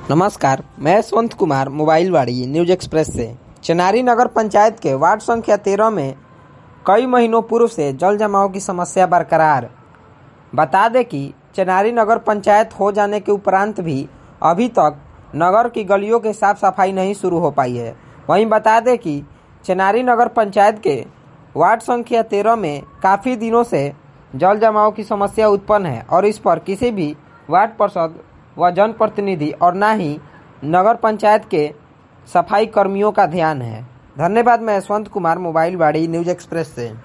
नमस्कार, मैं Yashwant Kumar Mobile Vaani news express से। चेनारी नगर पंचायत के वार्ड संख्या 13 में कई महीनों पूर्व से जल जमाव की समस्या बरकरार। बता दें कि चेनारी नगर पंचायत हो जाने के उपरांत भी अभी तक नगर की गलियों के साफ सफाई नहीं शुरू हो पाई है। वहीं बता दें कि चेनारी नगर पंचायत के वार्ड संख्या 13 में काफ़ी दिनों से जल जमाव की समस्या उत्पन्न है और इस पर किसी भी वार्ड पार्षद व जनप्रतिनिधि और न ही नगर पंचायत के सफाई कर्मियों का ध्यान है। धन्यवाद। मैं Yashwant Kumar Mobile Vaani news express से।